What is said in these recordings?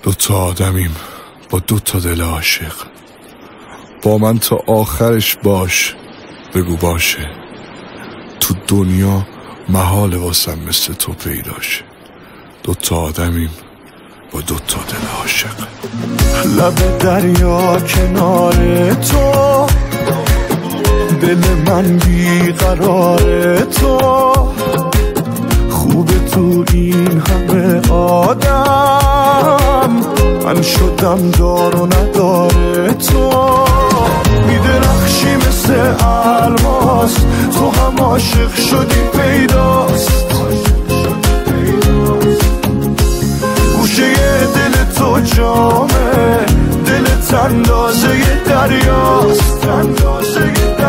دوتا آدمیم با دوتا دل عاشق، با من تا آخرش باش، بگو باشه. تو دنیا محال واسم مثل تو پیداشه. دوتا آدمیم با دوتا دل عاشق. لب دریا کنار تو، دل من بیقرار تو. خوبه تو این همه آدم، من شدم دار و نداره تو. میدرخشی مثل الماس، تو هم عاشق شدی پیداست. گوشه دل تو جامه، دلت اندازه دریاست، اندازه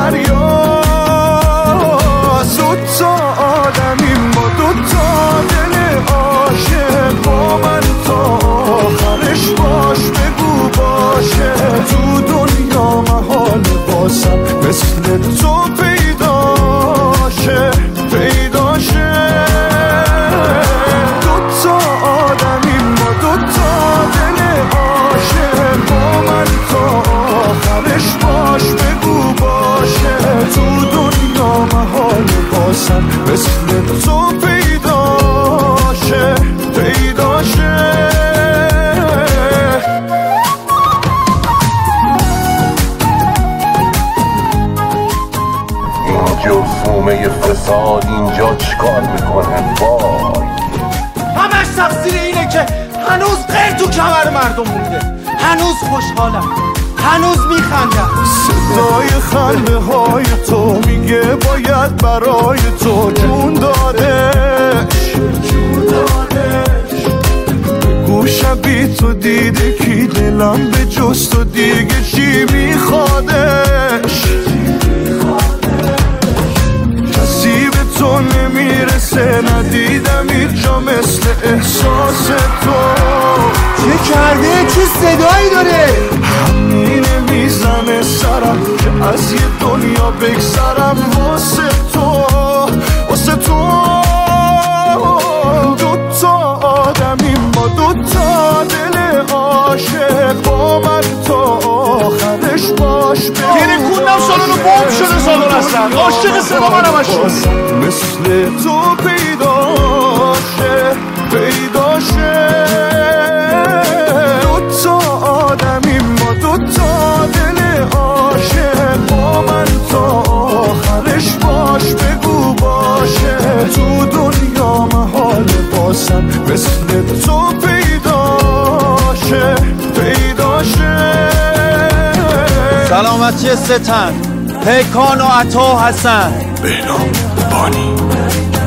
دریاست. دوتا آدمیم با دوتا دل عاشق، با من تا آخرش باش، بگو باشه. تو دنیا محال باسم مثل تو پیداشه، پیداشه. دوتا آدمیم با دوتا دل عاشق، با من تا آخرش باش، بگو باشه. تو دنیا محال باسم مثل تو پیداشه، پیداشه. جرثومه فساد اینجا چیکار میکنن؟ وای، همش تقصیر اینه که هنوز غیر تو کمر مردم مونده. هنوز خوشحالم، هنوز میخندم. صدای خنده های تو میگه باید برای تو جون دادش. گوشم بی تو دیده کی دلم به جز تو دیگه چی میخوادش. کسی به تو نمیرسه، ندیدم اینجا مثل احساس تو. چه کرده؟ چه صدایی داره؟ همینه میزنه سرم که از یه دنیا بگذرم واسه تو، واسه تو. دوتا آدمیم با دوتا دل عاشق، با من تا آخرش باش. یعنی کندم سالونو بوم شده سالون هستن. عاشق صدا منم هشون مثل تو پیداشه، پیداشه. دوتا آدمیم با دوتا دل عاشق، با من تا آخرش باش، بگو باشه. تو دنیا محال باسم مثل تو پیداشه، پیداشه. سلامتی ستن، پیکان و عطا حسن، بهنام بانی.